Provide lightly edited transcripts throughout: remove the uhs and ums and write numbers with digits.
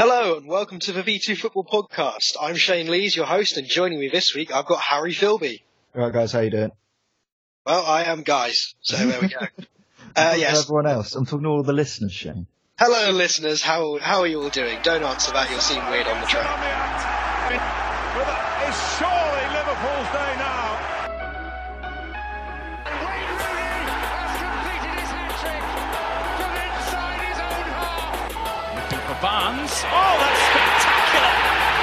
Hello and welcome to the V2 Football Podcast. I'm Shane Lees, your host, and joining me this week I've got Harry Philby. Right, guys, how you doing? Well, I am guys, so there we go. Yes. Everyone else, I'm talking to all the listeners, Shane. Hello, listeners. How are you all doing? Don't answer that; you'll seem weird on the train. It's surely Liverpool's day now. Wayne Rooney has completed his hat-trick from inside his own half. Looking for Barnes. Oh, that's spectacular!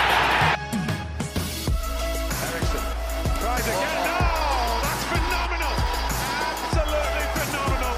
Eriksen tries again. Oh, that's phenomenal! Absolutely phenomenal!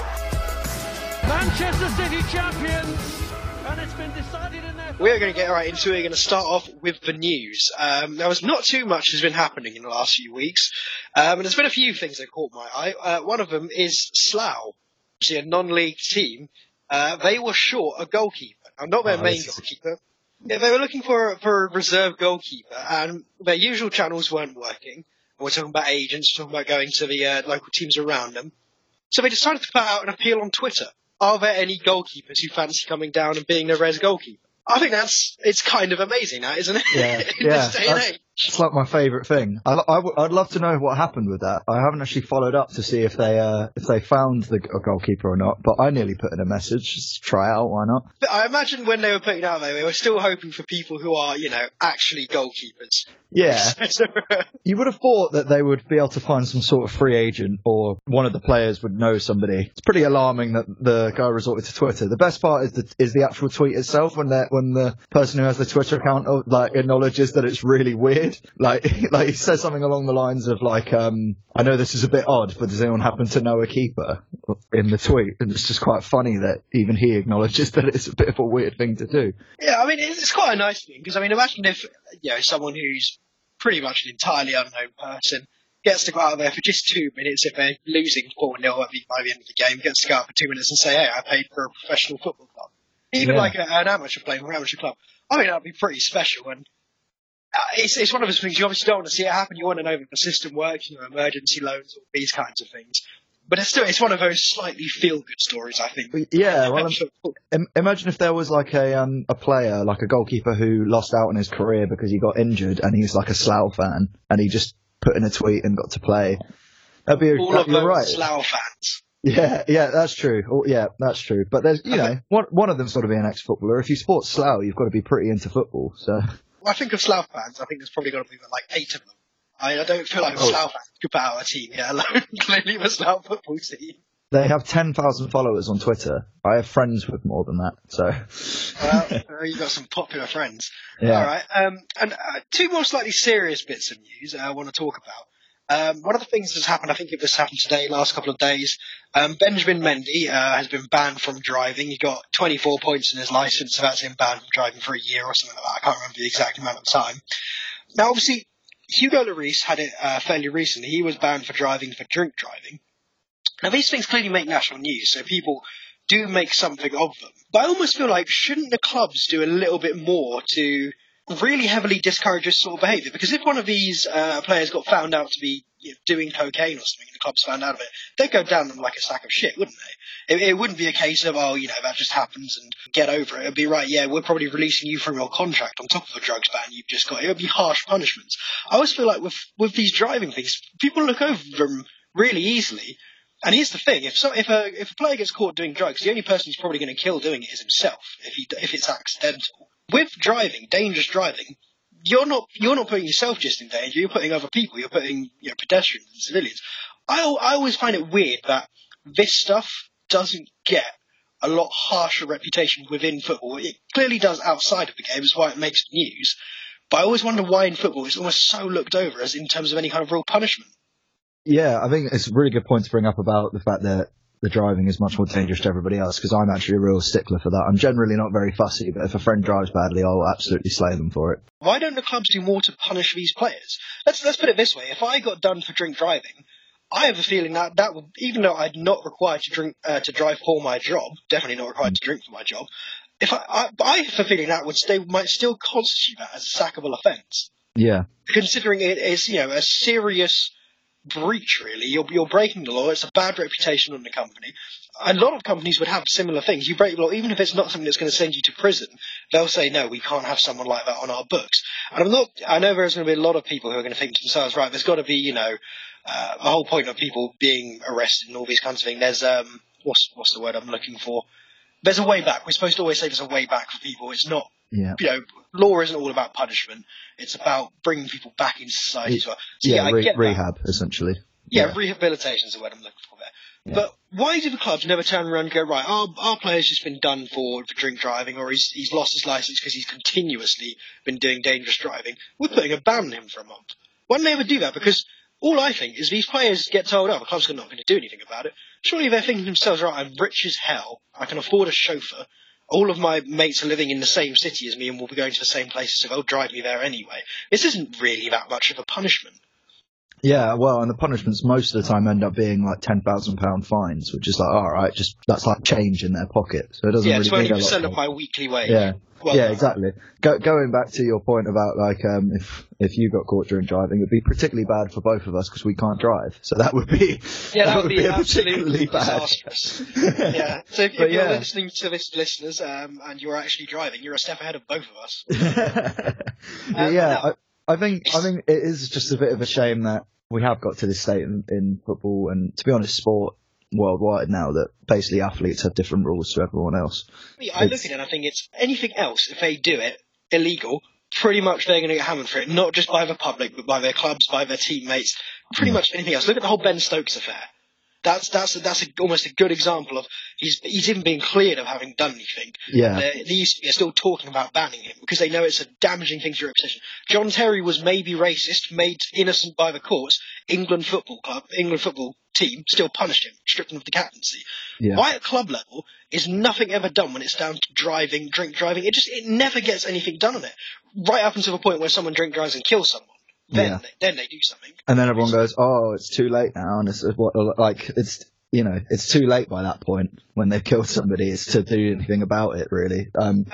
Manchester City champions, and it's been decided in their... We're going to get right into it. We're going to start off with the news. Not too much has been happening in the last few weeks, and there's been a few things that caught my eye. One of them is Slough, which is a non-league team. They were short a goalkeeper. Now, not their main goalkeeper. Yeah, they were looking for a reserve goalkeeper, and their usual channels weren't working. We're talking about agents, talking about going to the local teams around them. So they decided to put out an appeal on Twitter. Are there any goalkeepers who fancy coming down and being their res goalkeeper? I think it's kind of amazing, that, isn't it? Yeah, In this day and age. It's like my favourite thing. I'd love to know what happened with that. I haven't actually followed up to see if they found a goalkeeper or not, but I nearly put in a message, just try out, why not? But I imagine when they were putting it out there, they were still hoping for people who are, actually goalkeepers. Yeah. You would have thought that they would be able to find some sort of free agent or one of the players would know somebody. It's pretty alarming that the guy resorted to Twitter. The best part is the actual tweet itself when the person who has the Twitter account acknowledges that it's really weird. Like he says something along the lines of I know this is a bit odd, but does anyone happen to know a keeper in the tweet? And it's just quite funny that even he acknowledges that it's a bit of a weird thing to do. Yeah, I mean, it's quite a nice thing because, imagine if, someone who's pretty much an entirely unknown person gets to go out there for just 2 minutes if they're losing 4-0 by the end of the game, gets to go out for 2 minutes and say, hey, I played for a professional football club. Even like an amateur player for an amateur club. I think that would be pretty special. And it's one of those things you obviously don't want to see it happen. You want to know that the system works, emergency loans, all these kinds of things. But it's one of those slightly feel-good stories, I think. Yeah, well, imagine if there was a player, like a goalkeeper who lost out on his career because he got injured and he's like a Slough fan and he just put in a tweet and got to play. That'd be all of those right. Slough fans. Yeah, that's true. Yeah, that's true. But there's, one of them's got to be an ex-footballer. If you support Slough, you've got to be pretty into football. So, well, I think of Slough fans. I think there's probably got to be like 8 of them. I don't feel like Slough fans could put out a team yet alone. Clearly, the Slough football team. They have 10,000 followers on Twitter. I have friends with more than that. So, well, you've got some popular friends. Yeah. All right. And two more slightly serious bits of news I want to talk about. One of the things that's happened, I think it just happened today, last couple of days. Benjamin Mendy has been banned from driving. He got 24 points in his licence, so that's him banned from driving for a year or something like that. I can't remember the exact amount of time. Now, obviously, Hugo Lloris had it fairly recently. He was banned for driving for drink driving. Now, these things clearly make national news, so people do make something of them. But I almost feel like, shouldn't the clubs do a little bit more to really heavily discourage this sort of behaviour? Because if one of these players got found out to be doing cocaine or something and the clubs found out of it, they'd go down them like a sack of shit, wouldn't they? It wouldn't be a case of, that just happens and get over it. It'd be right, yeah, we're probably releasing you from your contract on top of a drugs ban you've just got. It would be harsh punishments. I always feel like with these driving things, people look over them really easily. And here's the thing: if a player gets caught doing drugs, the only person who's probably going to kill doing it is himself if it's accidental. With driving, dangerous driving, you're not putting yourself just in danger. You're putting other people. You're putting pedestrians and civilians. I always find it weird that this stuff doesn't get a lot harsher reputation within football. It clearly does outside of the game. That's why it makes news. But I always wonder why in football it's almost so looked over as in terms of any kind of real punishment. Yeah, I think it's a really good point to bring up about the fact that the driving is much more dangerous to everybody else, because I'm actually a real stickler for that. I'm generally not very fussy, but if a friend drives badly, I'll absolutely slay them for it. Why don't the clubs do more to punish these players? Let's put it this way. If I got done for drink driving, I have a feeling that would, even though I'm not required to drive for my job, definitely not required to drink for my job, I have a feeling that might still constitute that as a sackable offence. Yeah. Considering it is, a serious breach, really. You're breaking the law. It's a bad reputation on the company. A lot of companies would have similar things. You break the law, even if it's not something that's going to send you to prison, they'll say, no, we can't have someone like that on our books. And I know there's going to be a lot of people who are going to think to themselves, right, there's got to be, the whole point of people being arrested and all these kinds of things. There's, what's the word I'm looking for? There's a way back. We're supposed to always say there's a way back for people. It's not, law isn't all about punishment. It's about bringing people back into society as well. So, I get rehab, essentially. Yeah, rehabilitation is the word I'm looking for there. Yeah. But why do the clubs never turn around and go, right, our player's just been done for drink driving, or he's lost his licence because he's continuously been doing dangerous driving? We're putting a ban on him for a month. Why don't they ever do that? Because all I think is these players get told, the club's not going to do anything about it. Surely they're thinking to themselves, right, I'm rich as hell, I can afford a chauffeur, all of my mates are living in the same city as me and will be going to the same places, so they'll drive me there anyway. This isn't really that much of a punishment. Yeah, well, and the punishments most of the time end up being like £10,000 fines, which is like, all right, that's like change in their pocket. So it doesn't really mean a lot. 20% of my weekly wage. Yeah, well, exactly. Going back to your point about like if you got caught drink driving, it'd be particularly bad for both of us because we can't drive. So that would be that would be particularly bad. Disastrous. Yeah. So if you're listening to this, listeners, and you're actually driving, you're a step ahead of both of us. I think it is just a bit of a shame that we have got to this state in football and, to be honest, sport worldwide now, that basically athletes have different rules to everyone else. I look at it and I think it's anything else, if they do it illegal, pretty much they're going to get hammered for it, not just by the public, but by their clubs, by their teammates, pretty much anything else. Look at the whole Ben Stokes affair. That's almost a good example of he's even being cleared of having done anything. Yeah. They're still talking about banning him because they know it's a damaging thing to your reputation. John Terry was maybe racist, made innocent by the courts. England football team still punished him, stripped him of the captaincy. Yeah. Why at club level is nothing ever done when it's down to drink driving? It never gets anything done on it. Right up until the point where someone drink drives and kills someone. Then they do something. And then everyone goes, "Oh, it's too late now," and it's too late by that point when they've killed somebody. It's to do anything about it, really.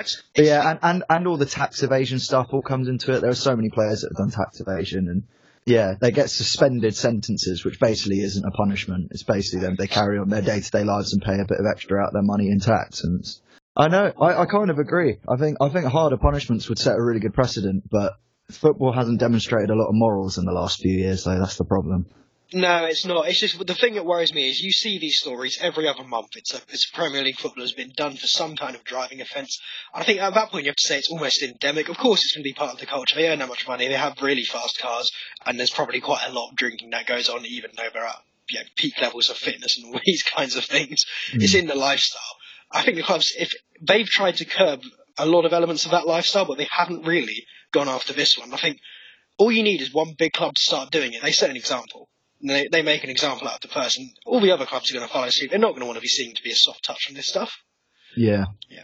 And all the tax evasion stuff all comes into it. There are so many players that have done tax evasion, and they get suspended sentences, which basically isn't a punishment. It's basically them. They carry on their day-to-day lives and pay a bit of extra out of their money in tax. And I know, I kind of agree. I think harder punishments would set a really good precedent, but football hasn't demonstrated a lot of morals in the last few years, though. That's the problem. No, it's not. It's just the thing that worries me is you see these stories every other month. It's a Premier League footballer has been done for some kind of driving offence. I think at that point you have to say it's almost endemic. Of course, it's going to be part of the culture. They earn that much money. They have really fast cars, and there's probably quite a lot of drinking that goes on, even though they're at peak levels of fitness and all these kinds of things. It's in the lifestyle. I think the clubs, if they've tried to curb a lot of elements of that lifestyle, but they haven't really gone after this one. I think all you need is one big club to start doing it. They set an example. They make an example out of the person. All the other clubs are going to follow suit. They're not going to want to be seen to be a soft touch on this stuff. Yeah.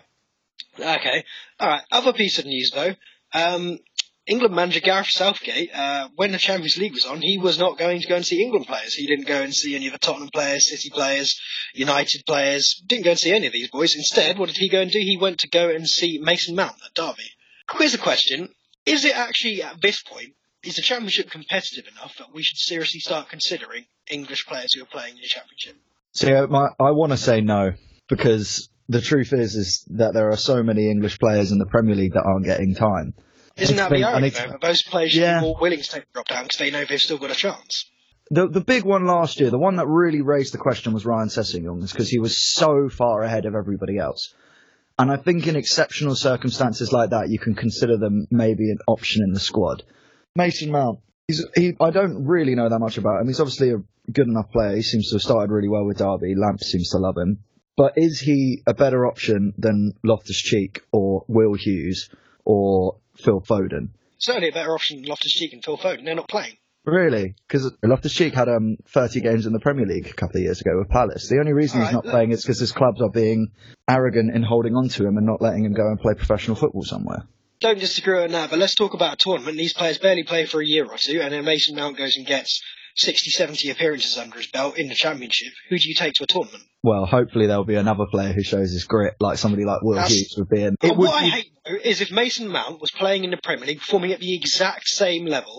Okay. All right. Other piece of news, though. England manager Gareth Southgate, when the Champions League was on, he was not going to go and see England players. He didn't go and see any of the Tottenham players, City players, United players. Didn't go and see any of these boys. Instead, what did he go and do? He went to go and see Mason Mount at Derby. Here's a question. Is it actually, at this point, is the Championship competitive enough that we should seriously start considering English players who are playing in the Championship? So I want to say no, because the truth is that there are so many English players in the Premier League that aren't getting time. Isn't that the argument? Those players should be more willing to take the drop down because they know they've still got a chance. The big one last year, the one that really raised the question, was Ryan Sessegnon, because he was so far ahead of everybody else. And I think in exceptional circumstances like that, you can consider them maybe an option in the squad. Mason Mount, I don't really know that much about him. He's obviously a good enough player. He seems to have started really well with Derby. Lamp seems to love him. But is he a better option than Loftus-Cheek or Will Hughes or Phil Foden? Certainly a better option than Loftus-Cheek and Phil Foden. They're not playing. Really? Because Loftus-Cheek had 30 games in the Premier League a couple of years ago with Palace. The only reason he's not playing is because his clubs are being arrogant in holding on to him and not letting him go and play professional football somewhere. Don't disagree on that, but let's talk about a tournament. These players barely play for a year or two, and then Mason Mount goes and gets 60, 70 appearances under his belt in the Championship. Who do you take to a tournament? Well, hopefully there'll be another player who shows his grit, like somebody like Will Hughes would be. What I hate, though, is if Mason Mount was playing in the Premier League, performing at the exact same level,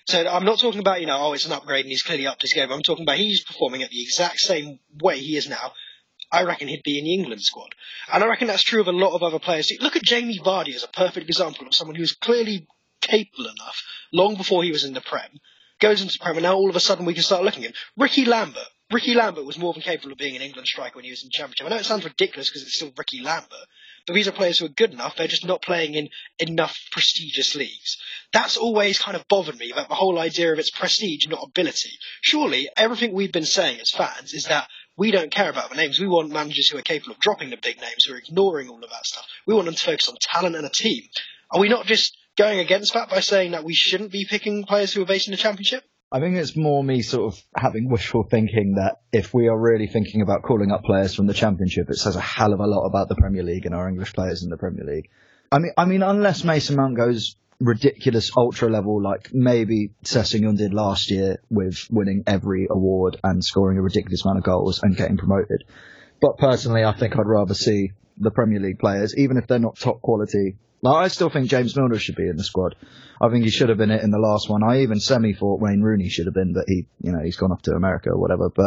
So I'm not talking about, it's an upgrade and he's clearly upped his game. I'm talking about he's performing at the exact same way he is now. I reckon he'd be in the England squad. And I reckon that's true of a lot of other players. Look at Jamie Vardy as a perfect example of someone who's clearly capable enough, long before he was in the Prem, goes into the Prem, and now all of a sudden we can start looking at him. Ricky Lambert was more than capable of being an England striker when he was in the Championship. I know it sounds ridiculous because it's still Ricky Lambert, but these are players who are good enough, they're just not playing in enough prestigious leagues. That's always kind of bothered me, about the whole idea of it's prestige, not ability. Surely, everything we've been saying as fans is that we don't care about the names. We want managers who are capable of dropping the big names, who are ignoring all of that stuff. We want them to focus on talent and a team. Are we not just going against that by saying that we shouldn't be picking players who are based in the Championship? I think it's more me sort of having wishful thinking that if we are really thinking about calling up players from the Championship, it says a hell of a lot about the Premier League and our English players in the Premier League. I mean, unless Mason Mount goes ridiculous ultra level like maybe Sessegnon did last year with winning every award and scoring a ridiculous amount of goals and getting promoted. But personally, I think I'd rather see the Premier League players, even if they're not top quality. I still think James Milner should be in the squad. I think he should have been it in the last one. I even thought Wayne Rooney should have been, but he's gone off to America or whatever. But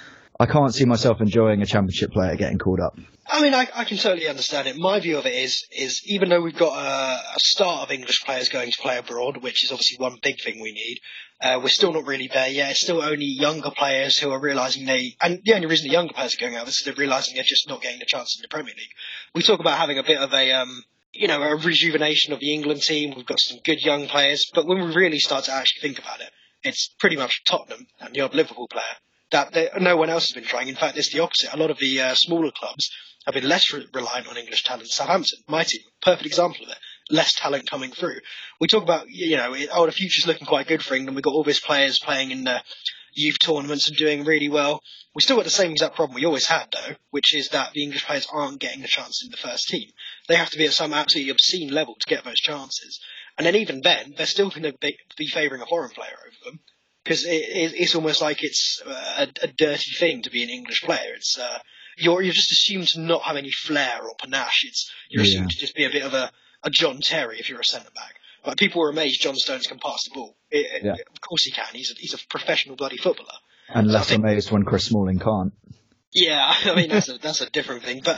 I can't see myself enjoying a Championship player getting called up. I mean, I can totally understand it. My view of it is even though we've got a start of English players going to play abroad, which is obviously one big thing we need, we're still not really there yet. It's still only younger players who are realising and the only reason the younger players are going out is they're realising they're just not getting the chance in the Premier League. We talk about having a bit of a rejuvenation of the England team. We've got some good young players, but when we really start to actually think about it, it's pretty much Tottenham and the odd Liverpool player that no one else has been trying. In fact, it's the opposite. A lot of the smaller clubs have been less reliant on English talent. Southampton, my team, perfect example of it. Less talent coming through. We talk about, the future's looking quite good for England. We've got all these players playing in the youth tournaments and doing really well. We still got the same exact problem we always had, though, which is that the English players aren't getting the chance in the first team. They have to be at some absolutely obscene level to get those chances. And then even then, they're still going to be favouring a foreign player over them, because it's almost like it's a dirty thing to be an English player. It's you're just assumed to not have any flair or panache. You're assumed to just be a bit of a John Terry if you're a centre-back. Like, people were amazed John Stones can pass the ball. Of course he can. He's a professional bloody footballer. And less amazed when Chris Smalling can't. Yeah, I mean, that's a different thing. But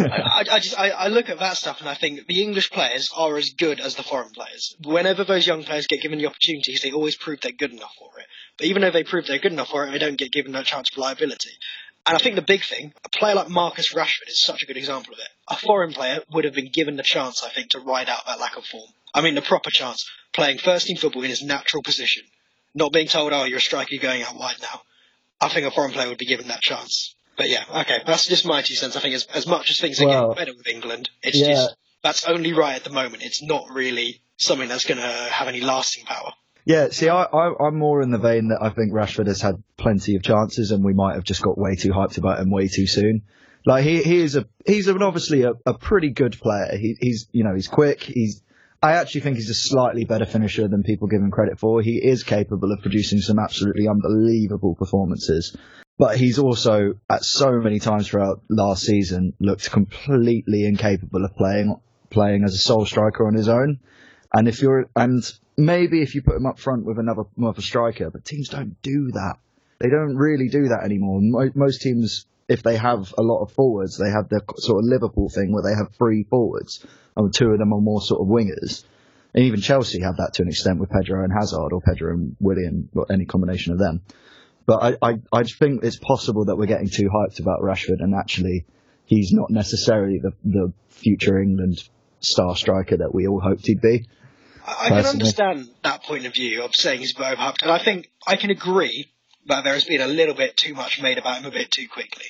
I look at that stuff and I think the English players are as good as the foreign players. Whenever those young players get given the opportunities, they always prove they're good enough for it. But even though they prove they're good enough for it, they don't get given a chance of reliability. And I think the big thing, a player like Marcus Rashford is such a good example of it. A foreign player would have been given the chance, I think, to ride out that lack of form. I mean, the proper chance, playing first-team football in his natural position, not being told, oh, you're a striker, you're going out wide now. I think a foreign player would be given that chance. But yeah, okay, that's just my 2 cents. I think as much as things are getting better with England, it's just, that's only right at the moment. It's not really something that's going to have any lasting power. Yeah, see, I'm more in the vein that I think Rashford has had plenty of chances and we might have just got way too hyped about him way too soon. Like, he's obviously a pretty good player. He's quick. I actually think he's a slightly better finisher than people give him credit for. He is capable of producing some absolutely unbelievable performances. But he's also, at so many times throughout last season, looked completely incapable of playing as a sole striker on his own. And maybe if you put him up front with another more of a striker, but teams don't do that. They don't really do that anymore. Most teams, if they have a lot of forwards, they have the sort of Liverpool thing where they have 3 forwards, and 2 of them are more sort of wingers. And even Chelsea have that to an extent with Pedro and Hazard, or Pedro and Willian, or any combination of them. But I think it's possible that we're getting too hyped about Rashford, and actually he's not necessarily the future England star striker that we all hoped he'd be. I can understand that point of view of saying he's very hyped, and I think I can agree that there has been a little bit too much made about him a bit too quickly.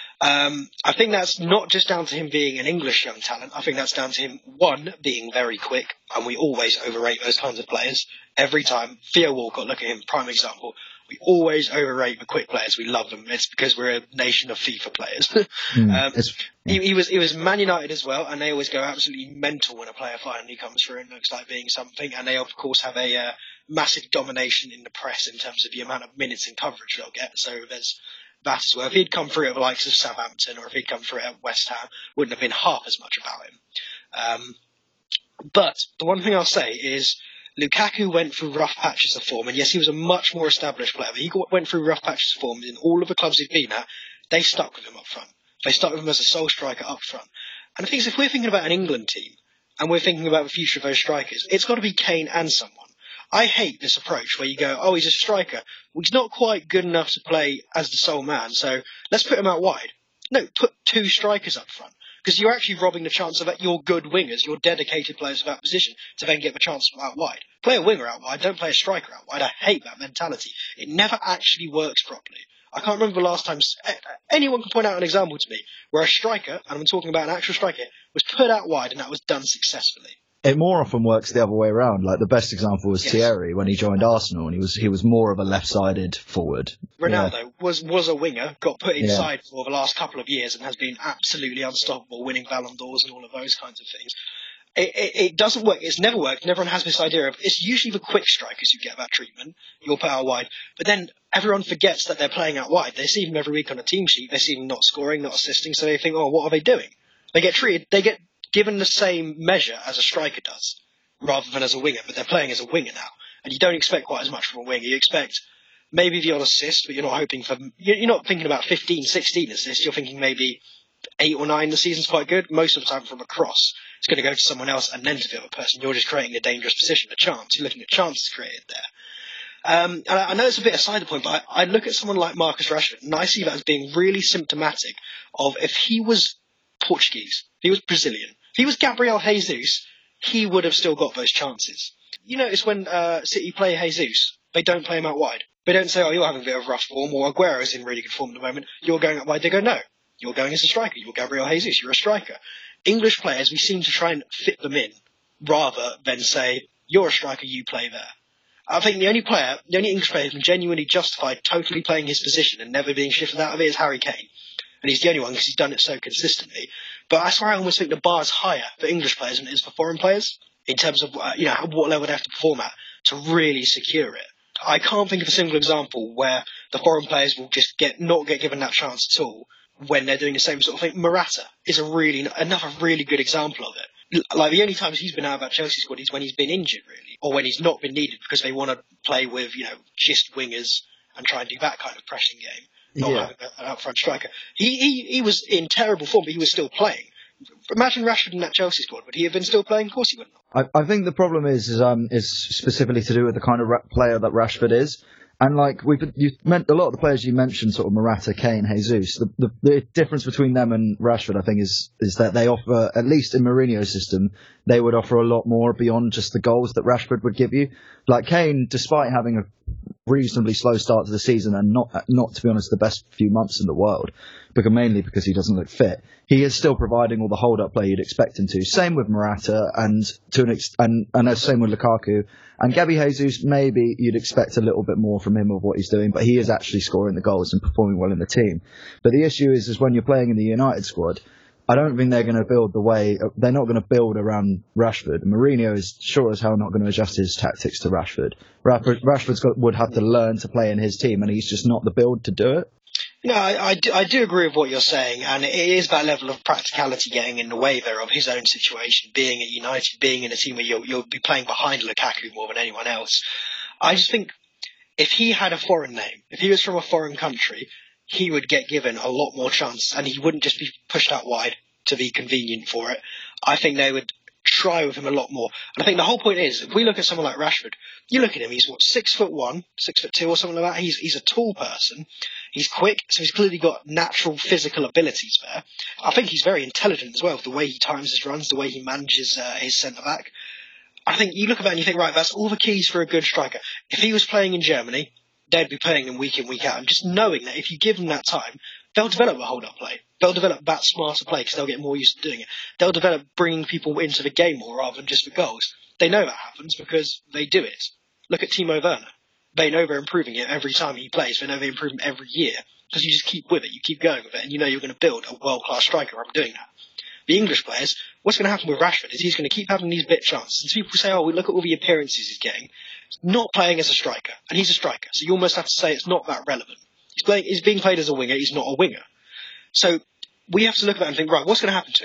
I think that's not just down to him being an English young talent. I think that's down to him, one, being very quick, and we always overrate those kinds of players. Every time. Theo Walcott, look at him, prime example. We always overrate the quick players. We love them. It's because we're a nation of FIFA players. He was Man United as well, and they always go absolutely mental when a player finally comes through and looks like being something. And they, of course, have a massive domination in the press in terms of the amount of minutes and coverage they'll get. So there's that as well. If he'd come through at the likes of Southampton, or if he'd come through at West Ham, wouldn't have been half as much about him. But the one thing I'll say is, Lukaku went through rough patches of form, and yes, he was a much more established player, but he went through rough patches of form in all of the clubs he's been at. They stuck with him up front. They stuck with him as a sole striker up front. And the thing is, if we're thinking about an England team, and we're thinking about the future of those strikers, it's got to be Kane and someone. I hate this approach where you go, oh, he's a striker. Well, he's not quite good enough to play as the sole man, so let's put him out wide. No, put 2 strikers up front. Because you're actually robbing the chance of your good wingers, your dedicated players of that position, to then get the chance out wide. Play a winger out wide, don't play a striker out wide. I hate that mentality. It never actually works properly. I can't remember the last time anyone can point out an example to me where a striker, and I'm talking about an actual striker, was put out wide and that was done successfully. It more often works the other way around. Like the best example was Thierry when he joined Arsenal, and he was more of a left-sided forward. Ronaldo was a winger, got put inside for the last couple of years, and has been absolutely unstoppable, winning Ballon d'Ors and all of those kinds of things. It doesn't work. It's never worked. And everyone has this idea of it's usually the quick strikers who get that treatment. You'll put out wide, but then everyone forgets that they're playing out wide. They see them every week on a team sheet. They see them not scoring, not assisting, so they think, oh, what are they doing? They get given the same measure as a striker does, rather than as a winger, but they're playing as a winger now. And you don't expect quite as much from a winger. You expect maybe the odd assist, but you're not thinking about 15, 16 assists. You're thinking maybe 8 or 9 the season's quite good. Most of the time from a cross, it's going to go to someone else and then to the other person. You're just creating a dangerous position, a chance. You're looking at chances created there. And I know it's a bit aside the point, but I look at someone like Marcus Rashford, and I see that as being really symptomatic of if he was Portuguese, if he was Brazilian, if he was Gabriel Jesus, he would have still got those chances. You notice when City play Jesus, they don't play him out wide. They don't say, oh, you're having a bit of rough form, or Aguero's in really good form at the moment, you're going out wide. They go, no, you're going as a striker. You're Gabriel Jesus, you're a striker. English players, we seem to try and fit them in, rather than say, you're a striker, you play there. I think the only English player who can genuinely justify totally playing his position and never being shifted out of it is Harry Kane. And he's the only one because he's done it so consistently. But I swear I almost think the bar is higher for English players than it is for foreign players in terms of what level they have to perform at to really secure it. I can't think of a single example where the foreign players will just not get given that chance at all when they're doing the same sort of thing. Morata is another really good example of it. Like the only times he's been out of that Chelsea squad is when he's been injured, really, or when he's not been needed because they want to play with just wingers and try and do that kind of pressing game. Not having an out-front striker. He was in terrible form, but he was still playing. Imagine Rashford in that Chelsea squad. Would he have been still playing? Of course he wouldn't. I think the problem is specifically to do with the kind of player that Rashford is. And like you meant a lot of the players you mentioned, sort of Morata, Kane, Jesus. The difference between them and Rashford, I think, is that they offer, at least in Mourinho's system, they would offer a lot more beyond just the goals that Rashford would give you. Like Kane, despite having a reasonably slow start to the season and not to be honest the best few months in the world, mainly because he doesn't look fit, he is still providing all the hold-up play you'd expect him to. Same with Morata and same with Lukaku. And Gabby Jesus, maybe you'd expect a little bit more from him of what he's doing, but he is actually scoring the goals and performing well in the team. But the issue is when you're playing in the United squad, I don't think they're going to they're not going to build around Rashford. Mourinho is sure as hell not going to adjust his tactics to Rashford. Rashford would have to learn to play in his team, and he's just not the build to do it. No, I do agree with what you're saying, and it is that level of practicality getting in the way there of his own situation, being at United, being in a team where you'll be playing behind Lukaku more than anyone else. I just think if he had a foreign name, if he was from a foreign country, he would get given a lot more chance, and he wouldn't just be pushed out wide to be convenient for it. I think they would try with him a lot more. And I think the whole point is, if we look at someone like Rashford, you look at him, he's 6'1", 6'2", or something like that. He's a tall person. He's quick, so he's clearly got natural physical abilities there. I think he's very intelligent as well, the way he times his runs, the way he manages his centre-back. I think you look at that and you think, right, that's all the keys for a good striker. If he was playing in Germany, they'd be playing them week in, week out. And just knowing that if you give them that time, they'll develop a hold-up play. They'll develop that smarter play because they'll get more used to doing it. They'll develop bringing people into the game more rather than just the goals. They know that happens because they do it. Look at Timo Werner. They know they're improving it every time he plays. They know they improve him every year because you just keep with it. You keep going with it, and you know you're going to build a world-class striker from doing that. The English players, what's going to happen with Rashford is he's going to keep having these bit chances. And people say, oh, we look at all the appearances he's getting. He's not playing as a striker, and he's a striker. So you almost have to say it's not that relevant. He's being played as a winger. He's not a winger. So we have to look at that and think, right, what's going to happen to him?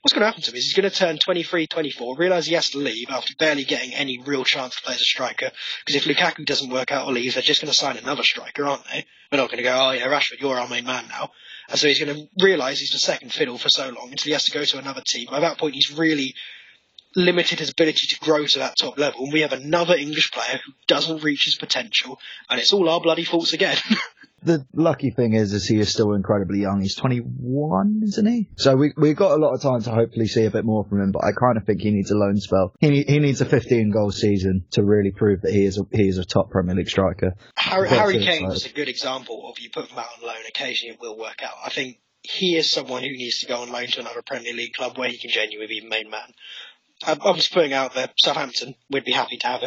what's going to happen to him is he's going to turn 23, 24, realise he has to leave after barely getting any real chance to play as a striker. Because if Lukaku doesn't work out or leaves, they're just going to sign another striker, aren't they? They're not going to go, oh yeah, Rashford, you're our main man now. And so he's going to realise he's the second fiddle for so long until he has to go to another team. By that point, he's really limited his ability to grow to that top level. And we have another English player who doesn't reach his potential. And it's all our bloody faults again. The lucky thing is he is still incredibly young. He's 21, isn't he? So we've got a lot of time to hopefully see a bit more from him, but I kind of think he needs a loan spell. He needs a 15-goal season to really prove that he is a top Premier League striker. Harry Kane was a good example of you put him out on loan, occasionally it will work out. I think he is someone who needs to go on loan to another Premier League club where he can genuinely be main man. I'm just putting out there, Southampton, we'd be happy to have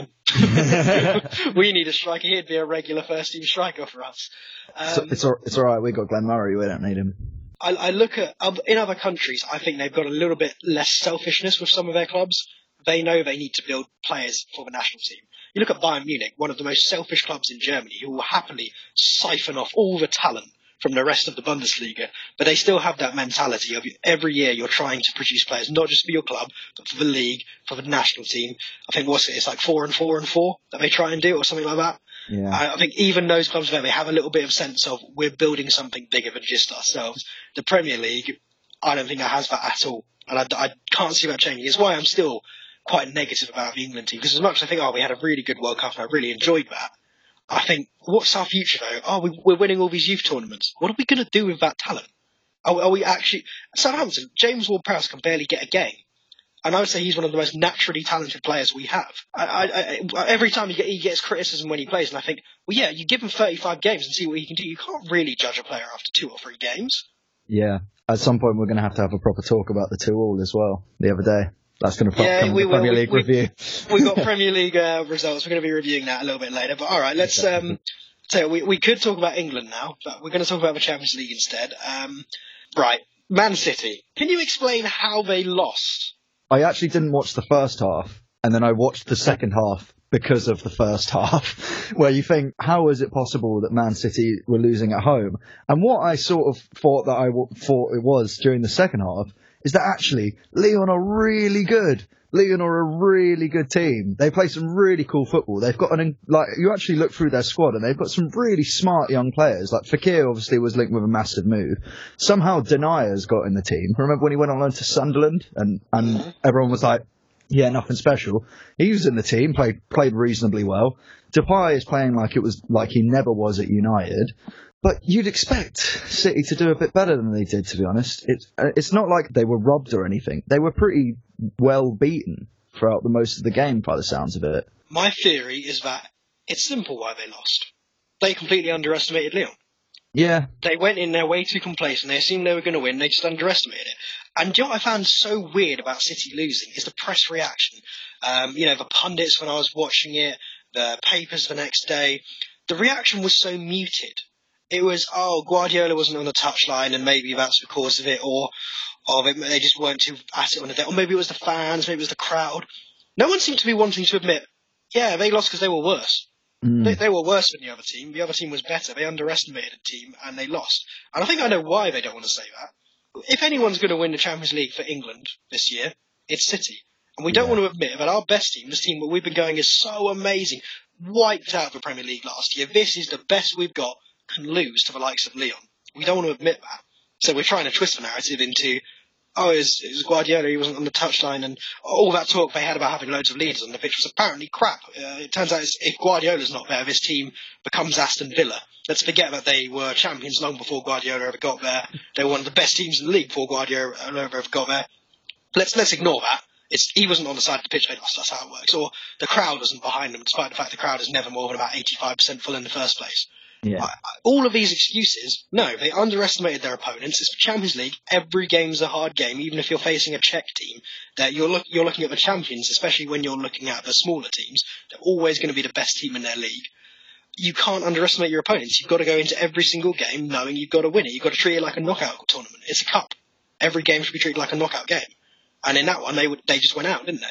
him. We need a striker. He'd be a regular first-team striker for us. It's all right. We've got Glenn Murray. We don't need him. I look at, in other countries, I think they've got a little bit less selfishness with some of their clubs. They know they need to build players for the national team. You look at Bayern Munich, one of the most selfish clubs in Germany, who will happily siphon off all the talent from the rest of the Bundesliga, but they still have that mentality of every year you're trying to produce players, not just for your club, but for the league, for the national team. I think it's like 4 and 4 and 4 that they try and do, or something like that. Yeah. I think even those clubs where they have a little bit of sense of we're building something bigger than just ourselves. The Premier League, I don't think it has that at all, and I can't see that changing. It's why I'm still quite negative about the England team, because as much as I think, we had a really good World Cup and I really enjoyed that, I think, what's our future though? We're winning all these youth tournaments. What are we going to do with that talent? Are we actually... Southampton, James Ward-Prowse can barely get a game. And I would say he's one of the most naturally talented players we have. Every time he gets criticism when he plays, and I think, well, yeah, you give him 35 games and see what he can do. You can't really judge a player after 2 or 3 games. Yeah. At some point, we're going to have a proper talk about the 2-2 as well, the other day. That's going to come in the Premier League review. We've got Premier League results. We're going to be reviewing that a little bit later. But all right, let's so we could talk about England now, but we're going to talk about the Champions League instead. Right, Man City. Can you explain how they lost? I actually didn't watch the first half, and then I watched the second half because of the first half, where you think, how is it possible that Man City were losing at home? And what I sort of thought it was during the second half is that actually Lyon are really good. Lyon are a really good team. They play some really cool football. They've got you actually look through their squad and they've got some really smart young players. Like Fekir obviously was linked with a massive move. Somehow Denaya's got in the team. Remember when he went on loan to Sunderland and everyone was like, yeah, nothing special. He was in the team, played reasonably well. Depay is playing like he never was at United. But you'd expect City to do a bit better than they did, to be honest. It's not like they were robbed or anything. They were pretty well beaten throughout the most of the game, by the sounds of it. My theory is that it's simple why they lost. They completely underestimated Lyon. Yeah. They went in there way too complacent. They assumed they were going to win. They just underestimated it. And you know what I found so weird about City losing is the press reaction. The pundits when I was watching it, the papers the next day, the reaction was so muted. It was, Guardiola wasn't on the touchline and maybe that's because of it, or they just weren't too at it on the day, or maybe it was the fans, maybe it was the crowd. No one seemed to be wanting to admit, yeah, they lost because they were worse. They were worse than the other team. The other team was better. They underestimated the team and they lost. And I think I know why they don't want to say that. If anyone's going to win the Champions League for England this year, it's City. And we don't want to admit that our best team, this team that we've been going is so amazing, wiped out the Premier League last year. This is the best we've got, can lose to the likes of Lyon. We don't want to admit that. So we're trying to twist the narrative into, it was Guardiola, he wasn't on the touchline, and all that talk they had about having loads of leaders on the pitch was apparently crap. It turns out if Guardiola's not there, this team becomes Aston Villa. Let's forget that they were champions long before Guardiola ever got there. They were one of the best teams in the league before Guardiola ever got there. Let's ignore that. He wasn't on the side of the pitch, they lost. That's how it works. Or the crowd wasn't behind them, despite the fact the crowd is never more than about 85% full in the first place. Yeah. All of these excuses, no, they underestimated their opponents. It's the Champions League. Every game's a hard game, even if you're facing a Czech team. That you're looking at the champions, especially when you're looking at the smaller teams. They're always going to be the best team in their league. You can't underestimate your opponents. You've got to go into every single game knowing you've got to win it. You've got to treat it like a knockout tournament. It's a cup. Every game should be treated like a knockout game. And in that one, they just went out, didn't they?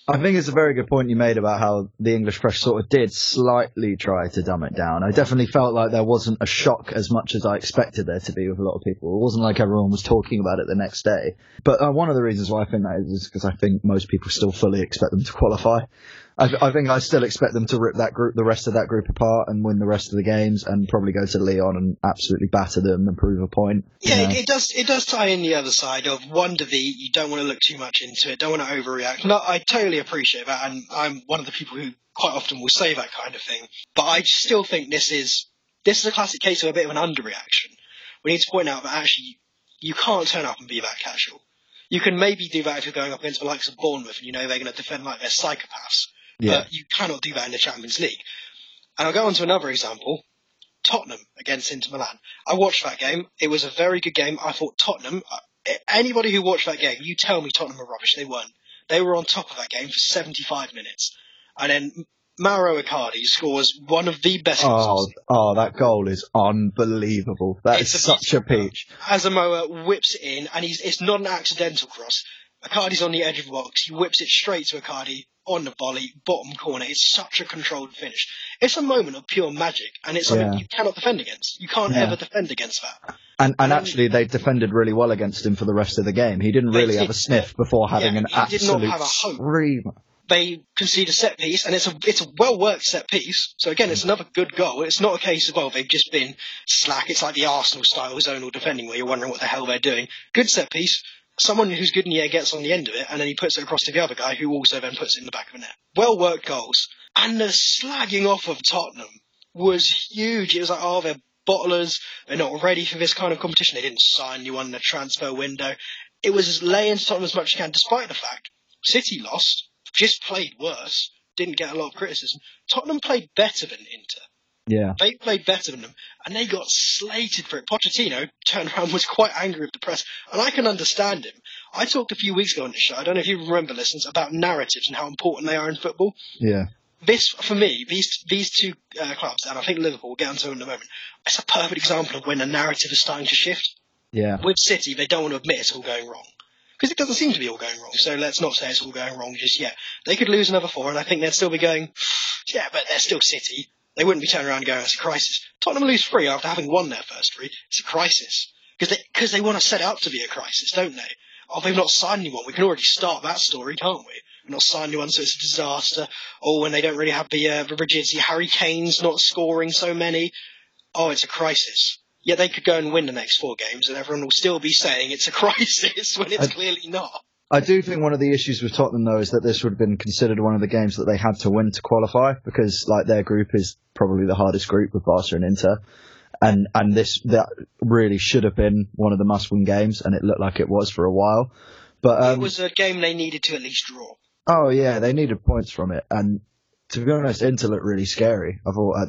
I think it's a very good point you made about how the English press sort of did slightly try to dumb it down. I definitely felt like there wasn't a shock as much as I expected there to be with a lot of people. It wasn't like everyone was talking about it the next day. But one of the reasons why I think that is because I think most people still fully expect them to qualify. I think I still expect them to rip the rest of that group apart and win the rest of the games and probably go to Lyon and absolutely batter them and prove a point. Yeah, it does tie in the other side of one defeat. You don't want to look too much into it, don't want to overreact. No, I totally appreciate that, and I'm one of the people who quite often will say that kind of thing. But I still think this is a classic case of a bit of an underreaction. We need to point out that actually you can't turn up and be that casual. You can maybe do that if you're going up against the likes of Bournemouth and you know they're going to defend like they're psychopaths. Yeah. But you cannot do that in the Champions League. And I'll go on to another example. Tottenham against Inter Milan. I watched that game. It was a very good game. I thought Tottenham, anybody who watched that game, you tell me Tottenham were rubbish. They weren't. They were on top of that game for 75 minutes. And then Mauro Icardi scores one of the best goals. Oh, that goal is unbelievable. That is such a peach. Asamoah whips it in, and it's not an accidental cross. Icardi's on the edge of the box. He whips it straight to Icardi on the volley, bottom corner. It's such a controlled finish. It's a moment of pure magic, and it's something you cannot defend against. You can't ever defend against that. And actually, they defended really well against him for the rest of the game. He didn't really have a sniff before having an absolute screamer. They concede a set piece, and it's a well-worked set piece. So again, it's another good goal. It's not a case of, they've just been slack. It's like the Arsenal-style zonal defending where you're wondering what the hell they're doing. Good set piece. Someone who's good in the air gets on the end of it, and then he puts it across to the other guy, who also then puts it in the back of the net. Well-worked goals. And the slagging off of Tottenham was huge. It was like, they're bottlers. They're not ready for this kind of competition. They didn't sign anyone in the transfer window. It was laying to Tottenham as much as you can, despite the fact City lost, just played worse, didn't get a lot of criticism. Tottenham played better than Inter. Yeah. They played better than them, and they got slated for it. Pochettino turned around and was quite angry with the press, and I can understand him. I talked a few weeks ago on the show, I don't know if you remember, listeners, about narratives and how important they are in football. Yeah. This, for me, these two clubs, and I think Liverpool, we'll get onto in a moment, it's a perfect example of when a narrative is starting to shift. Yeah. With City, they don't want to admit it's all going wrong. Because it doesn't seem to be all going wrong, so let's not say it's all going wrong just yet. They could lose another 4, and I think they'd still be going, yeah, but they're still City. They wouldn't be turning around and going, it's a crisis. Tottenham lose 3 after having won their first 3. It's a crisis. Because they want to set it up to be a crisis, don't they? They've not signed anyone. We can already start that story, can't we? We've not signed anyone, so it's a disaster. Or when they don't really have the rigidity. Harry Kane's not scoring so many. It's a crisis. Yeah, they could go and win the next 4 games, and everyone will still be saying it's a crisis when it's clearly not. I do think one of the issues with Tottenham, though, is that this would have been considered one of the games that they had to win to qualify, because their group is probably the hardest group with Barca and Inter, and that really should have been one of the must-win games, and it looked like it was for a while. But it was a game they needed to at least draw. Oh yeah, they needed points from it, and to be honest, Inter looked really scary. I thought,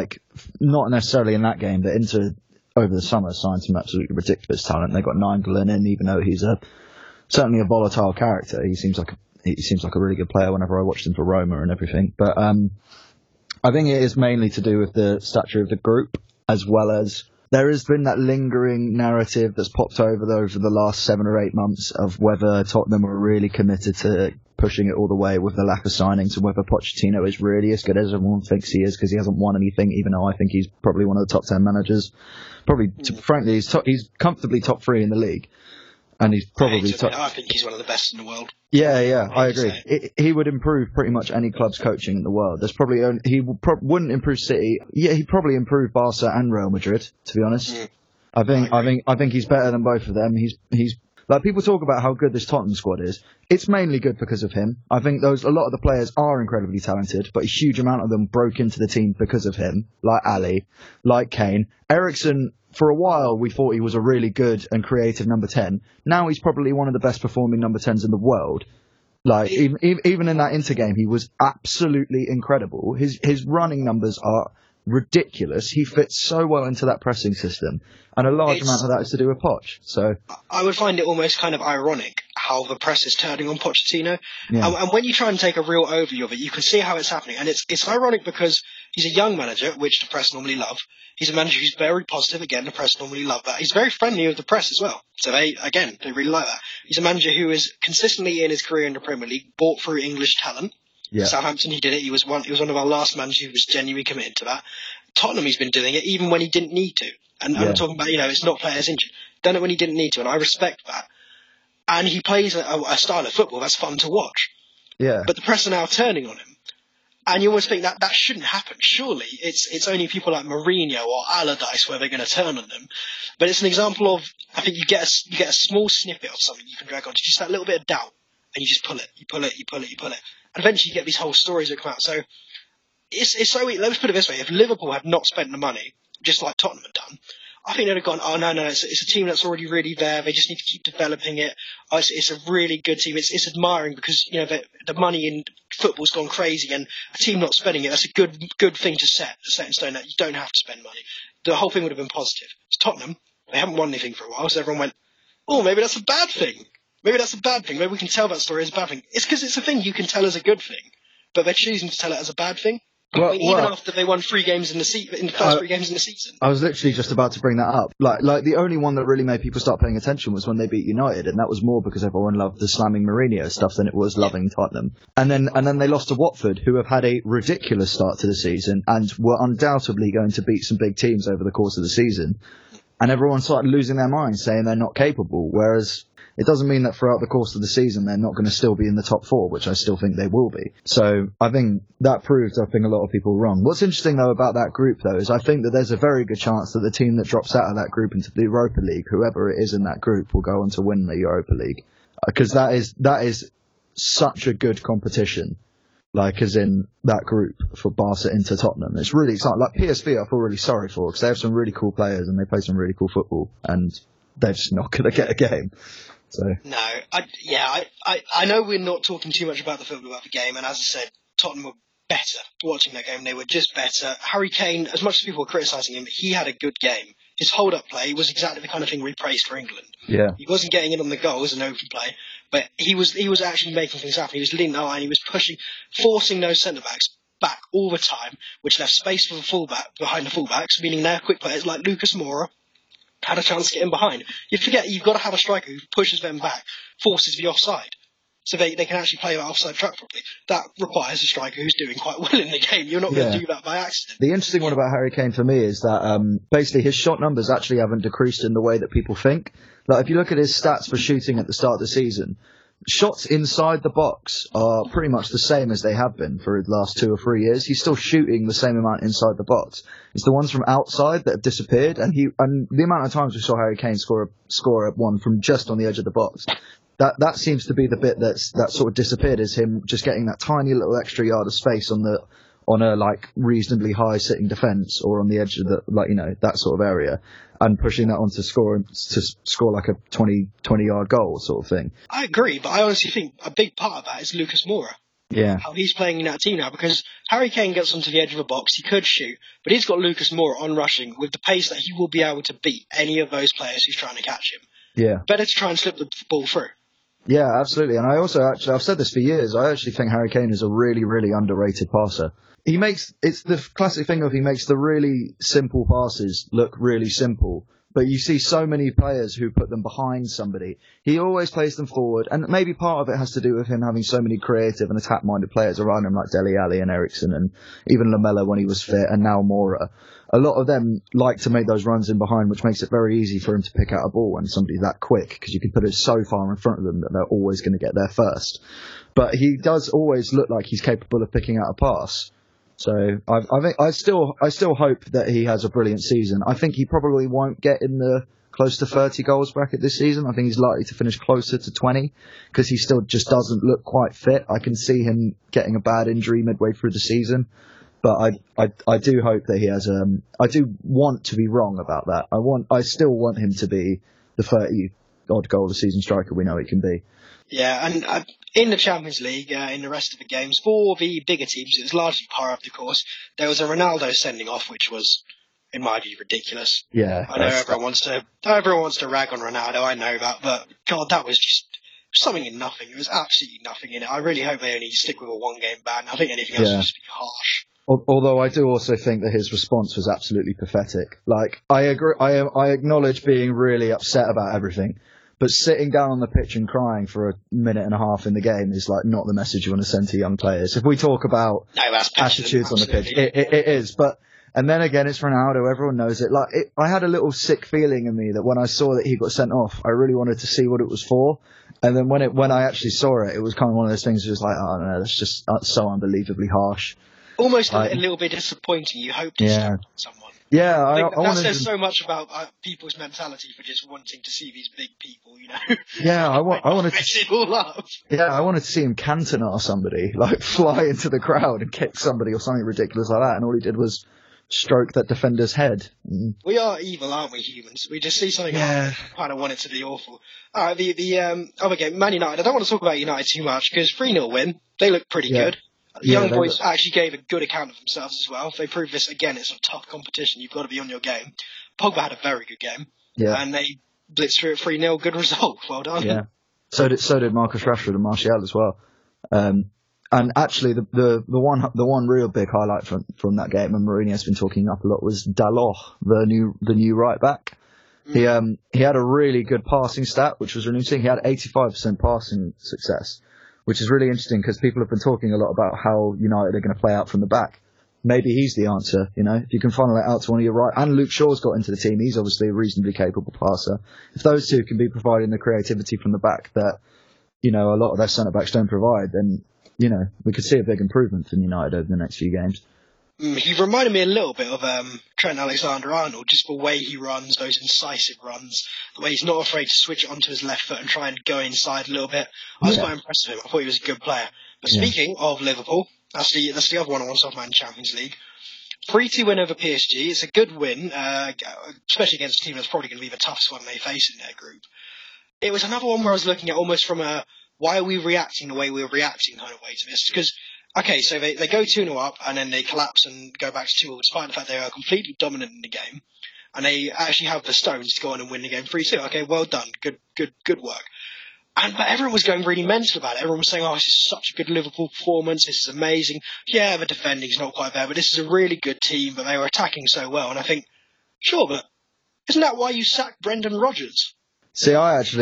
not necessarily in that game, but Inter over the summer signed some absolutely ridiculous talent. They got Nainggolan in, even though he's certainly a volatile character. He seems like a really good player whenever I watched him for Roma and everything. But I think it is mainly to do with the stature of the group, as well as there has been that lingering narrative that's popped over the last 7 or 8 months of whether Tottenham are really committed to pushing it all the way with the lack of signings, and whether Pochettino is really as good as everyone thinks he is, because he hasn't won anything, even though I think he's probably one of the top 10 managers. Frankly, he's comfortably top 3 in the league. And he's probably top. I think he's one of the best in the world. Yeah, I agree. He would improve pretty much any club's coaching in the world. There's probably wouldn't improve City. Yeah, he'd probably improve Barca and Real Madrid, to be honest. I think he's better than both of them. He's like, people talk about how good this Tottenham squad is. It's mainly good because of him. I think a lot of the players are incredibly talented, but a huge amount of them broke into the team because of him, like Ali, like Kane. Eriksen, for a while, we thought he was a really good and creative number 10. Now he's probably one of the best performing number 10s in the world. Like, even in that Inter game, he was absolutely incredible. His running numbers are ridiculous. He fits so well into that pressing system, and a large amount of that is to do with Poch. So I would find it almost kind of ironic how the press is turning on Pochettino. Yeah. And when you try and take a real overview of it, you can see how it's happening. And it's ironic because He's a young manager, which the press normally love. He's a manager who's very positive. Again, the press normally love that. He's very friendly with the press as well. So they really like that. He's a manager who is consistently in his career in the Premier League, bought through English talent. Yeah. Southampton, he did it. He was one of our last managers who was genuinely committed to that. Tottenham, he's been doing it even when he didn't need to. And I'm talking about, it's not players injured. Done it when he didn't need to, and I respect that. And he plays a style of football that's fun to watch. Yeah. But the press are now turning on him. And you always think that shouldn't happen. Surely it's only people like Mourinho or Allardyce where they're going to turn on them. But it's an example of, I think you get a small snippet of something you can drag on to just that little bit of doubt, and you just pull it. And eventually you get these whole stories that come out. So it's so, let's put it this way, if Liverpool had not spent the money, just like Tottenham had done, I think they'd have gone, oh, no, it's a team that's already really there. They just need to keep developing it. Oh, it's a really good team. It's admiring because, the money in football's gone crazy, and a team not spending it, that's a good thing to set in stone, that you don't have to spend money. The whole thing would have been positive. It's Tottenham. They haven't won anything for a while, so everyone went, oh, maybe that's a bad thing. Maybe we can tell that story as a bad thing. It's because it's a thing you can tell as a good thing, but they're choosing to tell it as a bad thing. Even after they won 3 games in the first 3 games in the season. I was literally just about to bring that up. Like the only one that really made people start paying attention was when they beat United, and that was more because everyone loved the slamming Mourinho stuff than it was loving Tottenham. And then they lost to Watford, who have had a ridiculous start to the season and were undoubtedly going to beat some big teams over the course of the season. And everyone started losing their minds, saying they're not capable, whereas it doesn't mean that throughout the course of the season they're not going to still be in the top 4, which I still think they will be. So I think that proves a lot of people wrong. What's interesting, though, about that group, though, is I think that there's a very good chance that the team that drops out of that group into the Europa League, whoever it is in that group, will go on to win the Europa League. Because that is such a good competition, like as in that group for Barca into Tottenham. It's really exciting. Like PSV I feel really sorry for, because they have some really cool players and they play some really cool football, and they're just not going to get a game. So. No, I know we're not talking too much about the game, and as I said, Tottenham were better watching that game. They were just better. Harry Kane, as much as people were criticising him, he had a good game. His hold-up play was exactly the kind of thing we praised for England. Yeah. He wasn't getting in on the goals and open play, but he was actually making things happen. He was leading the line, he was pushing, forcing those centre-backs back all the time, which left space for the fullback behind the fullbacks, meaning they're quick players like Lucas Moura had a chance to get in behind. You forget you've got to have a striker who pushes them back, forces the offside, so they can actually play that offside track properly. That requires a striker who's doing quite well in the game. You're not going to do that by accident. The interesting one about Harry Kane for me is that basically his shot numbers actually haven't decreased in the way that people think. Like if you look at his stats for shooting at the start of the season, shots inside the box are pretty much the same as they have been for the last 2 or 3 years. He's still shooting the same amount inside the box. It's the ones from outside that have disappeared, and the amount of times we saw Harry Kane score a one from just on the edge of the box. That seems to be the bit that sort of disappeared, is him just getting that tiny little extra yard of space on a like reasonably high sitting defence, or on the edge of that sort of area, and pushing that on to score like a 20 yard goal sort of thing. I agree, but I honestly think a big part of that is Lucas Moura. Yeah. How he's playing in that team now, because Harry Kane gets onto the edge of a box, he could shoot, but he's got Lucas Moura on rushing with the pace that he will be able to beat any of those players who's trying to catch him. Yeah. Better to try and slip the ball through. Yeah, absolutely. And I also I've said this for years, I actually think Harry Kane is a really, really underrated passer. It's the classic thing of he makes the really simple passes look really simple, but you see so many players who put them behind somebody. He always plays them forward, and maybe part of it has to do with him having so many creative and attack-minded players around him, like Dele Alli and Eriksen, and even Lamella when he was fit, and now Moura. A lot of them like to make those runs in behind, which makes it very easy for him to pick out a ball when somebody's that quick, because you can put it so far in front of them that they're always going to get there first. But he does always look like he's capable of picking out a pass. So I still hope that he has a brilliant season. I think he probably won't get in the close to 30 goals bracket this season. I think he's likely to finish closer to 20, because he still just doesn't look quite fit. I can see him getting a bad injury midway through the season. But I do hope that he has I do want to be wrong about that. I still want him to be the 30 odd goal a season striker we know he can be. Yeah, and in the Champions League, in the rest of the games, for the bigger teams, it was largely par of the course. There was a Ronaldo sending off, which was, in my view, ridiculous. Yeah, I know everyone wants to rag on Ronaldo. I know that, but God, that was just something in nothing. It was absolutely nothing in it. I really hope they only stick with a 1-game ban. I think anything else would just be harsh. Although I do also think that his response was absolutely pathetic. Like, I agree, I acknowledge being really upset about everything, but sitting down on the pitch and crying for a minute and a half in the game is like not the message you want to send to young players. If we talk about attitudes on the pitch, it is. But and then again, it's Ronaldo. Everyone knows it. I had a little sick feeling in me that when I saw that he got sent off, I really wanted to see what it was for. And then when I actually saw it, it was kind of one of those things. Just like, oh no, that's just so unbelievably harsh. Almost a little bit disappointing. You hope to stop someone. Yeah, that says so much about people's mentality for just wanting to see these big people, you know. Yeah, I wanted to mess it all up. Yeah, I wanted to see him Cantona somebody, like fly into the crowd and kick somebody or something ridiculous like that, and all he did was stroke that defender's head. We are evil, aren't we, humans? We just see something and kind of want it to be awful. All right, the other game, Man United. I don't want to talk about United too much because 3-0 win. They look pretty good. The young boys actually gave a good account of themselves as well. If they prove this again, it's a tough competition. You've got to be on your game. Pogba had a very good game. Yeah. And they blitzed through it 3-0. Good result. Well done. Yeah. So did Marcus Rashford and Martial as well. And actually, the one real big highlight from that game, and Mourinho has been talking up a lot, was Dalot, the new right back. He had a really good passing stat, which was really interesting. He had 85% passing success, which is really interesting because people have been talking a lot about how United are going to play out from the back. Maybe he's the answer, you know, if you can funnel it out to one of your right. And Luke Shaw's got into the team. He's obviously a reasonably capable passer. If those two can be providing the creativity from the back that, you know, a lot of their centre-backs don't provide, then, you know, we could see a big improvement from United over the next few games. He reminded me a little bit of Trent Alexander-Arnold, just the way he runs, those incisive runs, the way he's not afraid to switch it onto his left foot and try and go inside a little bit. I was quite impressed with him. I thought he was a good player. But speaking of Liverpool, that's the other one I want to talk about in the Champions League. 3-2 win over PSG. It's a good win, especially against a team that's probably going to be the toughest one they face in their group. It was another one where I was looking at almost from a why are we reacting the way we were reacting kind of way to this? Because okay, so they go 2-0 up and then they collapse and go back to 2-0 despite the fact they are completely dominant in the game. And they actually have the stones to go on and win the game 3-2. Okay, well done. Good work. But everyone was going really mental about it. Everyone was saying, oh, this is such a good Liverpool performance. This is amazing. Yeah, the defending's not quite there, but this is a really good team. But they were attacking so well. And I think, sure, but isn't that why you sacked Brendan Rodgers? See,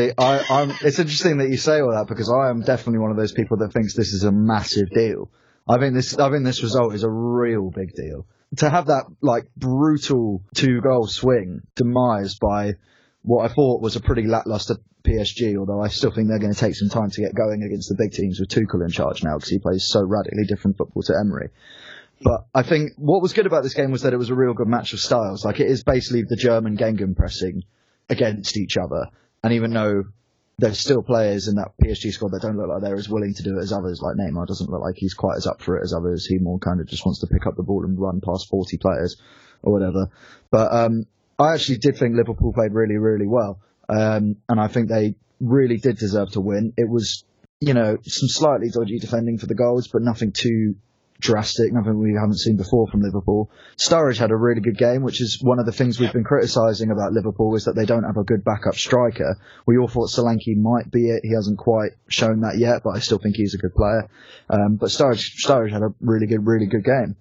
it's interesting that you say all that because I am definitely one of those people that thinks this is a massive deal. I think this result is a real big deal. To have that like brutal 2-goal swing demised by what I thought was a pretty lackluster PSG, although I still think they're going to take some time to get going against the big teams with Tuchel in charge now because he plays so radically different football to Emery. But I think what was good about this game was that it was a real good match of styles. Like it is basically the German gegenpressing against each other. And even though there's still players in that PSG squad that don't look like they're as willing to do it as others, like Neymar doesn't look like he's quite as up for it as others. He more kind of just wants to pick up the ball and run past 40 players or whatever. But I actually did think Liverpool played really, really well. And I think they really did deserve to win. It was, you know, some slightly dodgy defending for the goals, but nothing too drastic, nothing we haven't seen before from Liverpool. Sturridge had a really good game, which is one of the things we've been criticising about Liverpool is that they don't have a good backup striker. We all thought Solanke might be it. He hasn't quite shown that yet, but I still think he's a good player. But Sturridge had a really good game.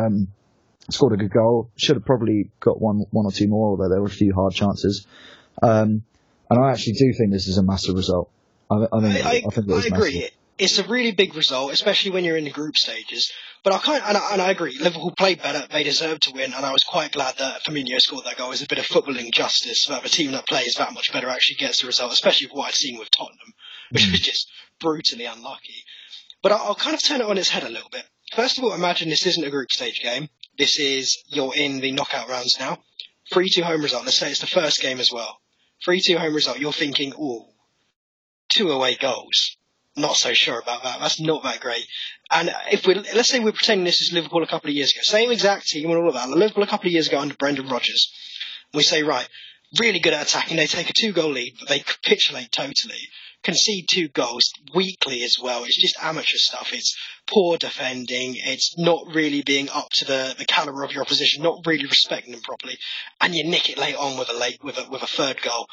Scored a good goal. Should have probably got one or two more, although there were a few hard chances. And I actually do think this is a massive result. I think it was agree. Massive. It's a really big result, especially when you're in the group stages. But I agree. Liverpool played better. They deserved to win, and I was quite glad that Firmino scored that goal. It's a bit of footballing justice that the team that plays that much better actually gets the result, especially with what I'd seen with Tottenham, which was just brutally unlucky. But I'll kind of turn it on its head a little bit. First of all, imagine this isn't a group stage game. This is, you're in the knockout rounds now. 3-2 home result. Let's say it's the first game as well. 3-2 home result. You're thinking, ooh, 2 away goals. Not so sure about that. That's not that great. And let's say we're pretending this is Liverpool a couple of years ago. Same exact team and all of that. Liverpool a couple of years ago under Brendan Rodgers. We say, right, really good at attacking. They take a 2-goal lead, but they capitulate totally. Concede 2 goals weakly as well. It's just amateur stuff. It's poor defending. It's not really being up to the caliber of your opposition, not really respecting them properly. And you nick it late on with a third goal.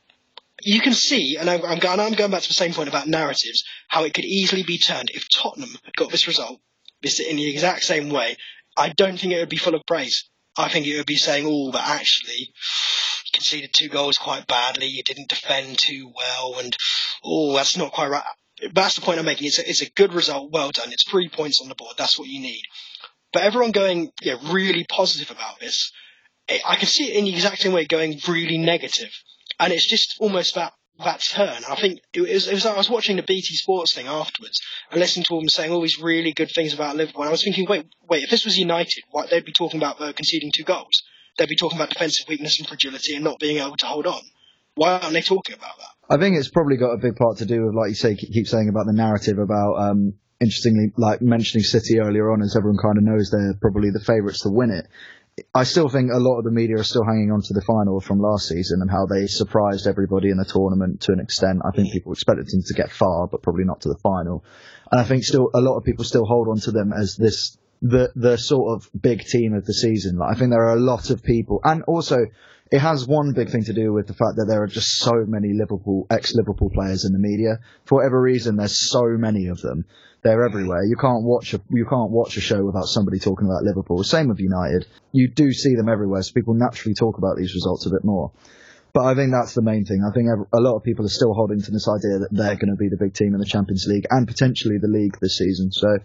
You can see, and I'm going back to the same point about narratives, how it could easily be turned if Tottenham had got this result, in the exact same way, I don't think it would be full of praise. I think it would be saying, but actually, you conceded 2 goals quite badly, you didn't defend too well, and, that's not quite right. But that's the point I'm making. It's a good result, well done. It's 3 points on the board, that's what you need. But everyone going really positive about this, I can see it in the exact same way going really negative. And it's just almost that turn. I think it was like I was watching the BT Sports thing afterwards and listening to them saying all these really good things about Liverpool. And I was thinking, wait, if this was United, they'd be talking about conceding 2 goals. They'd be talking about defensive weakness and fragility and not being able to hold on. Why aren't they talking about that? I think it's probably got a big part to do with, like you say, keep saying about the narrative about, interestingly, like mentioning City earlier on, as everyone kind of knows they're probably the favourites to win it. I still think a lot of the media are still hanging on to the final from last season and how they surprised everybody in the tournament to an extent. I think people expected them to get far, but probably not to the final. And I think still a lot of people still hold on to them as the sort of big team of the season. Like, I think there are a lot of people, and also it has one big thing to do with the fact that there are just so many ex-Liverpool players in the media. For whatever reason, there's so many of them. They're everywhere. You can't watch a show without somebody talking about Liverpool. Same with United. You do see them everywhere, so people naturally talk about these results a bit more. But I think that's the main thing. I think a lot of people are still holding to this idea that they're going to be the big team in the Champions League and potentially the league this season. So,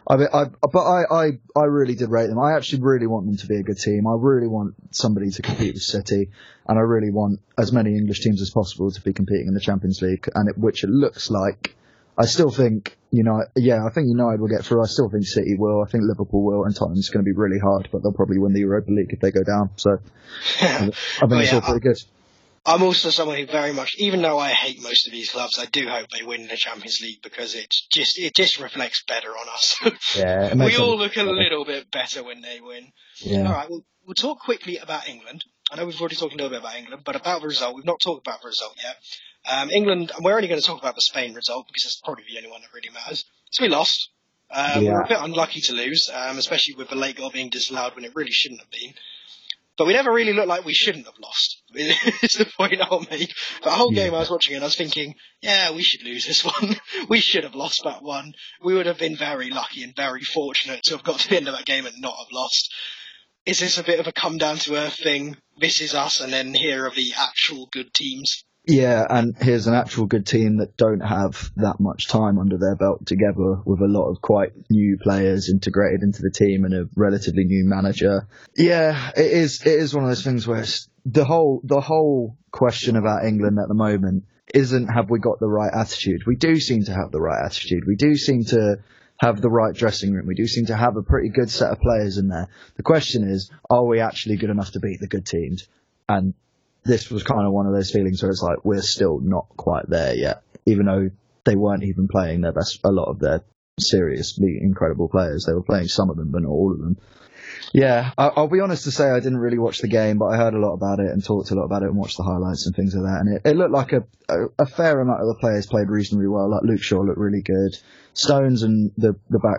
I really did rate them. I actually really want them to be a good team. I really want somebody to compete with City, and I really want as many English teams as possible to be competing in the Champions League, which it looks like. I still think, I think United will get through. I still think City will. I think Liverpool will, and Tottenham's going to be really hard, but they'll probably win the Europa League if they go down. So I think it's all pretty good. I'm also someone who very much, even though I hate most of these clubs, I do hope they win the Champions League because it just reflects better on us. Yeah, we all look a little bit better when they win. Yeah. All right, we'll talk quickly about England. I know we've already talked a little bit about England, but about the result, we've not talked about the result yet. England, we're only going to talk about the Spain result because it's probably the only one that really matters. So we lost. We were a bit unlucky to lose, especially with the late goal being disallowed when it really shouldn't have been. But we never really looked like we shouldn't have lost. It's the point I'll make. The whole game I was watching and I was thinking, we should lose this one. We should have lost that one. We would have been very lucky and very fortunate to have got to the end of that game and not have lost. Is this a bit of a come down to earth thing? This is us, and then here are the actual good teams. Yeah, and here's an actual good team that don't have that much time under their belt together, with a lot of quite new players integrated into the team and a relatively new manager. Yeah, it is one of those things where the whole question about England at the moment isn't have we got the right attitude. We do seem to have the right attitude. We do seem to have the right dressing room. We do seem to have a pretty good set of players in there. The question is, are we actually good enough to beat the good teams? And this was kind of one of those feelings where it's like, we're still not quite there yet, even though they weren't even playing their best, a lot of their seriously incredible players. They were playing some of them, but not all of them. Yeah, I'll be honest to say I didn't really watch the game, but I heard a lot about it and talked a lot about it and watched the highlights and things like that. And it looked like a fair amount of the players played reasonably well. Like Luke Shaw looked really good. Stones and the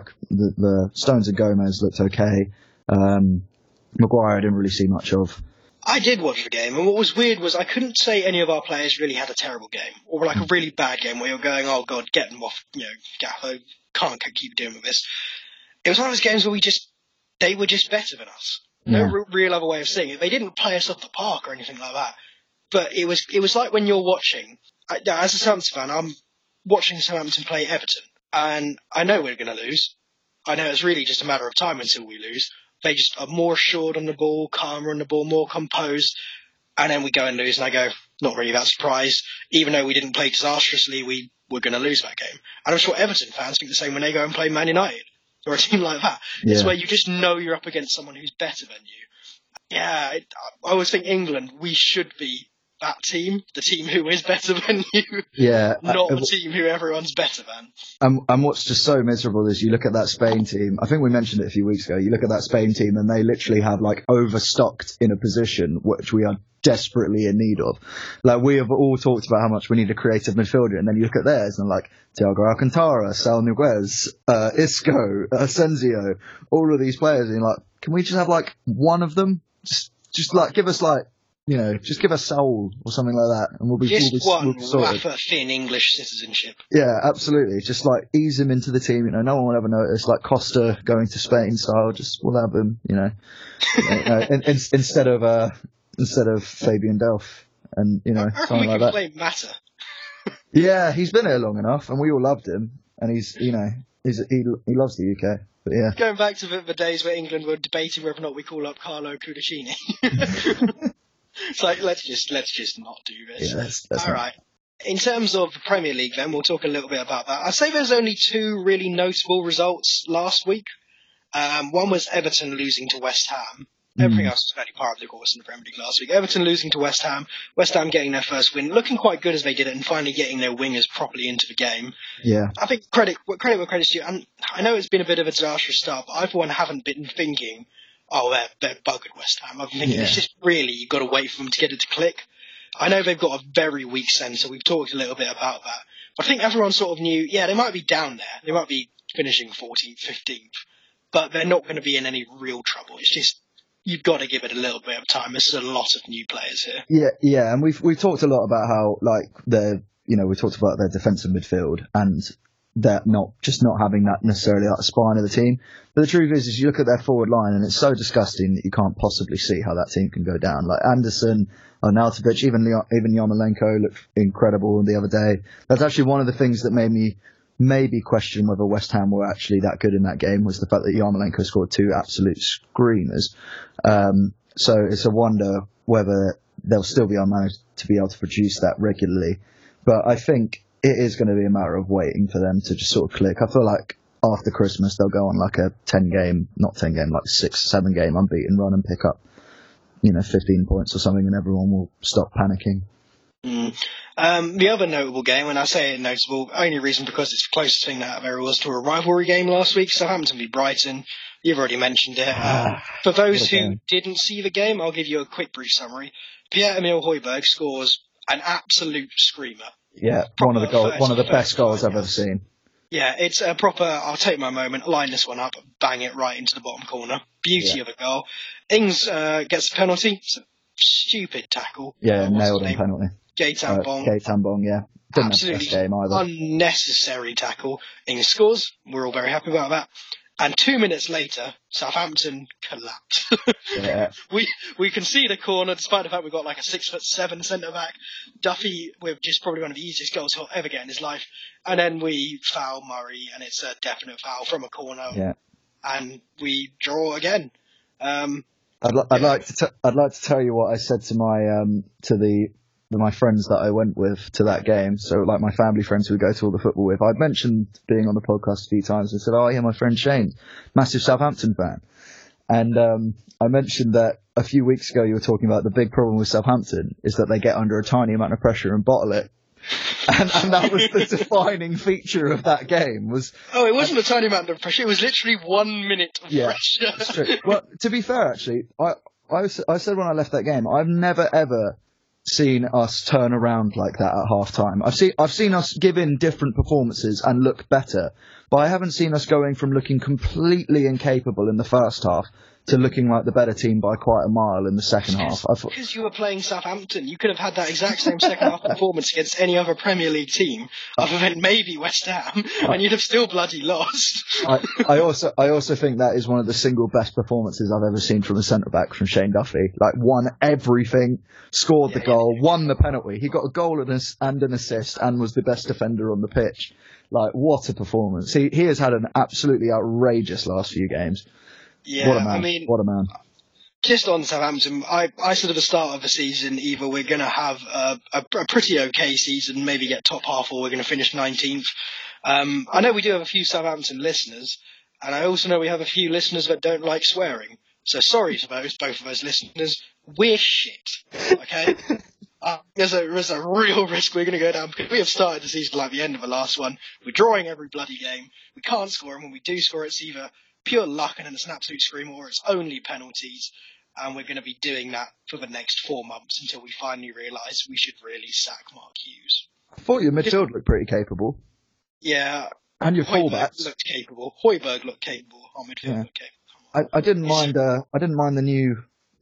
Stones and Gomez looked okay. Maguire I didn't really see much of. I did watch the game, and what was weird was I couldn't say any of our players really had a terrible game, or like a really bad game where you're going, oh God, get them off, Gaffer, can't keep doing with this. It was one of those games where they were just better than us. No real other way of saying it. They didn't play us off the park or anything like that. But it was like when you're watching, as a Southampton fan, I'm watching Southampton play Everton, and I know we're going to lose. I know it's really just a matter of time until we lose. They just are more assured on the ball, calmer on the ball, more composed. And then we go and lose, and I go, not really that surprised. Even though we didn't play disastrously, we were going to lose that game. And I'm sure Everton fans think the same when they go and play Man United or a team like that. Yeah. It's where you just know you're up against someone who's better than you. Yeah, I always think England, we should be that team, the team who is better than you, not the team who everyone's better than. And what's just so miserable is you look at that Spain team, I think we mentioned it a few weeks ago, you look at that Spain team and they literally have like overstocked in a position which we are desperately in need of. Like we have all talked about how much we need a creative midfielder, and then you look at theirs and like Thiago Alcantara, Sal Niguez, Isco, Asensio, all of these players, and you're like, can we just have like one of them? Just like give us like just give us Seoul or something like that, and we'll be one sorted. wafer-thin English citizenship. Yeah, absolutely. Just like ease him into the team. No one will ever notice. Like Costa going to Spain style. We'll have him. Instead of Fabian Delph, and something like that. Play Mata. Yeah, he's been here long enough, and we all loved him, and he loves the UK. But yeah, going back to the days where England were debating whether or not we call up Carlo Cudicini. It's like let's just not do this. Yeah, that's all right. In terms of the Premier League, then we'll talk a little bit about that. I'd say there's only two really notable results last week. One was Everton losing to West Ham. Everything else was fairly par of the course in the Premier League last week. Everton losing to West Ham getting their first win, looking quite good as they did it, and finally getting their wingers properly into the game. Yeah, I think credit where credit's due. And I know it's been a bit of a disastrous start, but I for one haven't been thinking, they're buggered West Ham. I've been thinking it's just really you've got to wait for them to get it to click. I know they've got a very weak centre. We've talked a little bit about that, but I think everyone sort of knew. Yeah, they might be down there. They might be finishing 14th, 15th, but they're not going to be in any real trouble. It's just. You've got to give it a little bit of time. There's a lot of new players here. Yeah, and we've talked a lot about how we talked about their defensive midfield and they're not having that necessarily at the spine of the team. But the truth is you look at their forward line and it's so disgusting that you can't possibly see how that team can go down. Like Anderson, Arnautovic, even Yarmolenko looked incredible the other day. That's actually one of the things that made me maybe question whether West Ham were actually that good in that game was the fact that Yarmolenko scored two absolute screamers. So it's a wonder whether they'll still be unmanaged to be able to produce that regularly. But I think it is going to be a matter of waiting for them to just sort of click. I feel like after Christmas they'll go on like a 6-7 game unbeaten run and pick up 15 points or something, and everyone will stop panicking. The other notable game, and I say it notable, only reason because it's the closest thing that there was to a rivalry game last week, Southampton v Brighton. You've already mentioned it. For those who didn't see the game, I'll give you a quick brief summary. Pierre-Emile Højbjerg scores an absolute screamer. Yeah, one of the best goals I've ever seen. Yeah, it's a proper, I'll take my moment, line this one up, bang it right into the bottom corner. Beauty of a goal. Ings gets a penalty. It's a stupid tackle. Yeah, nailed him penalty. Gaëtan Bong, yeah. Didn't absolutely have the best game either. Unnecessary tackle. Ings scores. We're all very happy about that. And 2 minutes later, Southampton collapse. Yeah. We concede a corner despite the fact we've got like a 6'7" centre back. Duffy with just probably one of the easiest goals he'll ever get in his life. And then we foul Murray, and it's a definite foul from a corner. Yeah. And we draw again. I'd like to tell you what I said to my friends that I went with to that game. So like my family friends who we go to all the football with. I'd mentioned being on the podcast a few times and said, "Oh yeah, my friend Shane, massive Southampton fan." And I mentioned that a few weeks ago you were talking about the big problem with Southampton is that they get under a tiny amount of pressure and bottle it. And that was the defining feature of that game. It wasn't a tiny amount of pressure. It was literally 1 minute of pressure. That's true. Well, to be fair, actually, I said when I left that game, I've never ever seen us turn around like that at half time. I've seen us give in different performances and look better, but I haven't seen us going from looking completely incapable in the first half to looking like the better team by quite a mile in the second half. Because you were playing Southampton, you could have had that exact same second half performance against any other Premier League team, other than maybe West Ham, and you'd have still bloody lost. I also think that is one of the single best performances I've ever seen from a centre-back from Shane Duffy. Like, won everything, scored the goal, won the penalty. He got a goal and an assist and was the best defender on the pitch. Like, what a performance. He has had an absolutely outrageous last few games. Yeah, what a man. What a man. Just on Southampton, I said at the start of the season, either we're going to have a pretty okay season, maybe get top half, or we're going to finish 19th. I know we do have a few Southampton listeners, and I also know we have a few listeners that don't like swearing. So sorry to both of those listeners. We're shit, okay? There's a real risk we're going to go down because we have started the season like the end of the last one. We're drawing every bloody game. We can't score, and when we do score, it's either pure luck and it's an absolute screamer, or it's only penalties. And we're going to be doing that for the next 4 months until we finally realise we should really sack Mark Hughes. I thought your midfield looked pretty capable. Yeah. And your Højbjerg fullbacks looked capable. Højbjerg looked capable. Our midfield looked capable. I didn't mind the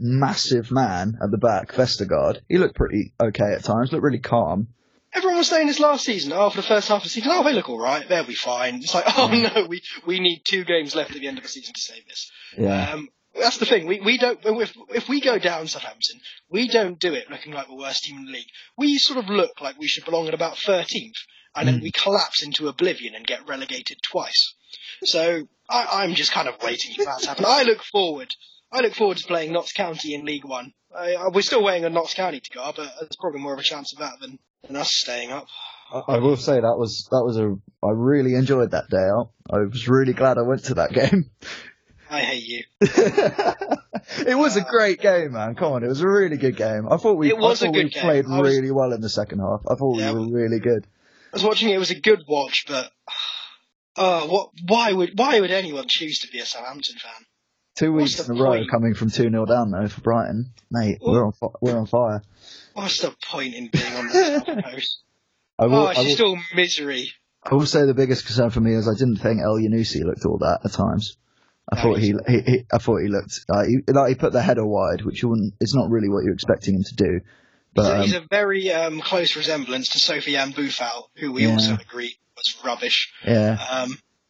massive man at the back, Vestergaard, he looked pretty okay at times, looked really calm. Everyone was saying this last season, after the first half of the season, they look all right, they'll be fine. It's like, no, we need 2 games left at the end of the season to save this. Yeah. That's the thing. We don't. If we go down Southampton, we don't do it looking like the worst team in the league. We sort of look like we should belong at about 13th, and then we collapse into oblivion and get relegated twice. So I'm just kind of waiting for that to happen. I look forward to playing Notts County in League One. We're still waiting on Notts County to go up, but there's probably more of a chance of that than us staying up. I will say I really enjoyed that day out. I was really glad I went to that game. I hate you. It was a great game, man. Come on, it was a really good game. I thought we played really well in the second half. I thought we were really good. I was watching it. It was a good watch, but why would anyone choose to be a Southampton fan? 2 weeks in a row coming from 2-0 down though for Brighton, mate. We're on fire. What's the point in being on the South Coast? It's just all misery. I will say the biggest concern for me is I didn't think El Yunusi looked all that at times. I thought he looked like he put the header wide, which it's not really what you're expecting him to do. But he's a very close resemblance to Sofiane Boufal, who we also agree was rubbish. Yeah.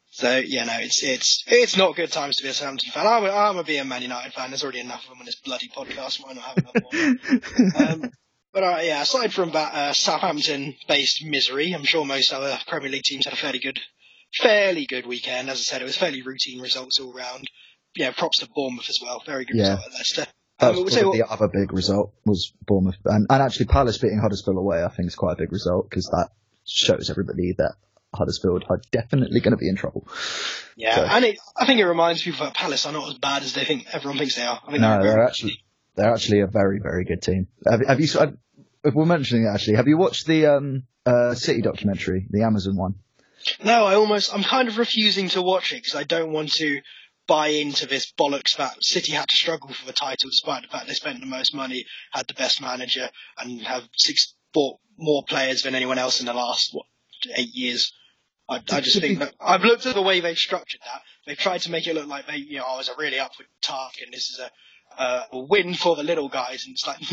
It's not good times to be a Southampton fan. I'm gonna be a Man United fan. There's already enough of them on this bloody podcast. Why not have another one? But aside from that Southampton-based misery, I'm sure most other Premier League teams had a fairly good weekend. As I said, it was fairly routine results all round. Yeah, props to Bournemouth as well. Very good result at Leicester. The other big result was Bournemouth. And actually Palace beating Huddersfield away, I think, is quite a big result because that shows everybody that Huddersfield are definitely going to be in trouble. Yeah, so. And I think it reminds people that Palace are not as bad as everyone thinks they are. I mean, they're actually a very, very good team. Have you? If we're mentioning it, actually, have you watched the City documentary, the Amazon one? No, I'm kind of refusing to watch it because I don't want to buy into this bollocks that City had to struggle for the title despite the fact they spent the most money, had the best manager, and have bought more players than anyone else in the last 8 years. I just think that I've looked at the way they've structured that. They've tried to make it look like it's a really upward task and this is a win for the little guys, and it's like,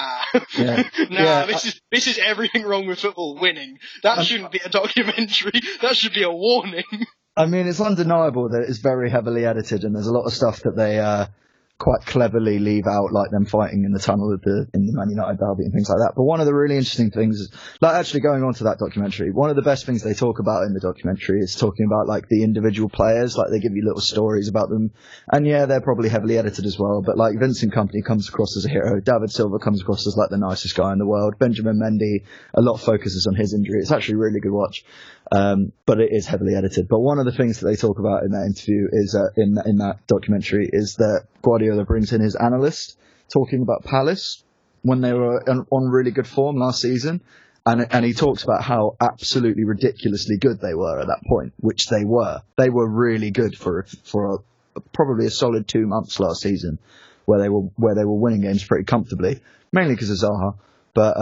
this is everything wrong with football, winning. That shouldn't be a documentary. That should be a warning. I mean, it's undeniable that it's very heavily edited, and there's a lot of stuff that they quite cleverly leave out, like them fighting in the tunnel in the Man United derby and things like that. But one of the really interesting things is, like, actually going on to that documentary, one of the best things they talk about in the documentary is talking about, like, the individual players. Like, they give you little stories about them. And yeah, they're probably heavily edited as well. But, like, Vincent Kompany comes across as a hero. David Silva comes across as, like, the nicest guy in the world. Benjamin Mendy, a lot of focuses on his injury. It's actually a really good watch. But it is heavily edited. But one of the things that they talk about in that interview is, in that documentary, is that Guardiola brings in his analyst talking about Palace when they were on really good form last season. And he talks about how absolutely ridiculously good they were at that point, which they were. They were really good for probably a solid 2 months last season where they were winning games pretty comfortably, mainly because of Zaha. But,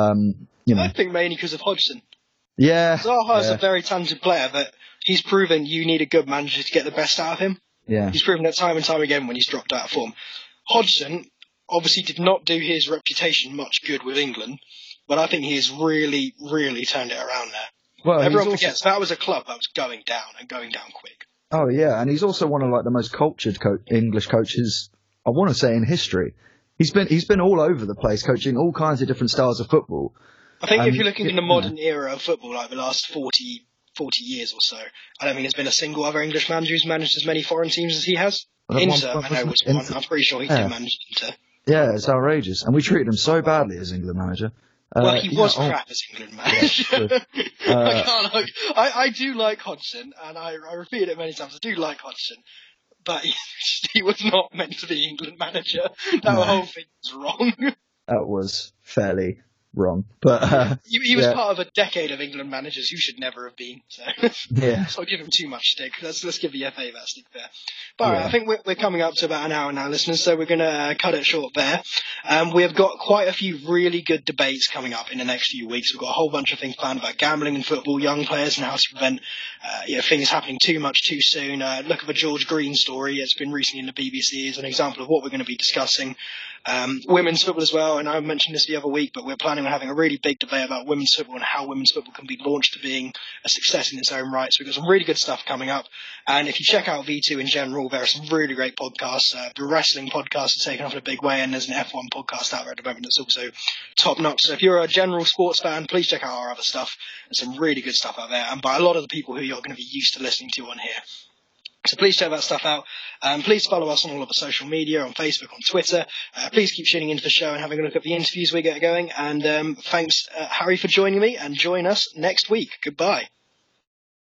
I think mainly because of Hodgson. Yeah. Zaha is a very talented player, but he's proven you need a good manager to get the best out of him. Yeah. He's proven that time and time again when he's dropped out of form. Hodgson obviously did not do his reputation much good with England, but I think he has really, really turned it around there. Well, everyone forgets that was a club that was going down and going down quick. Oh yeah, and he's also one of the most cultured English coaches, I want to say, in history. He's been all over the place, coaching all kinds of different styles of football. I think if you're looking in the modern era of football, like the last 40 years or so, I don't think there's been a single other English manager who's managed as many foreign teams as he has. Inter, I know, was one. I'm pretty sure he did manage Inter. Yeah, it's outrageous. And we treated him so badly as England manager. Well, he was crap as England manager. Yeah, I do like Hodgson, and I repeat it many times, I do like Hodgson, but he was not meant to be England manager. That whole thing was wrong. That was fairly wrong, but he was part of a decade of England managers who should never have been. So so I'll give him too much stick. Let's give the FA that stick there. But I think we're coming up to about an hour now, listeners. So we're going to cut it short there. We have got quite a few really good debates coming up in the next few weeks. We've got a whole bunch of things planned about gambling in football, young players, and how to prevent things happening too much too soon. Look at the George Green story. It's been recently in the BBC as an example of what we're going to be discussing. Women's football as well, and I mentioned this the other week, but we're planning on having a really big debate about women's football and how women's football can be launched to being a success in its own right. So we've got some really good stuff coming up. And if you check out V2 in general, there are some really great podcasts. The wrestling podcast is taking off in a big way, and there's an F1 podcast out there at the moment that's also top notch. So if you're a general sports fan, please check out our other stuff. There's some really good stuff out there, and by a lot of the people who you're going to be used to listening to on here. So please check that stuff out. Please follow us on all of the social media, on Facebook, on Twitter. Please keep tuning into the show and having a look at the interviews we get going. And thanks, Harry, for joining me, and join us next week. Goodbye.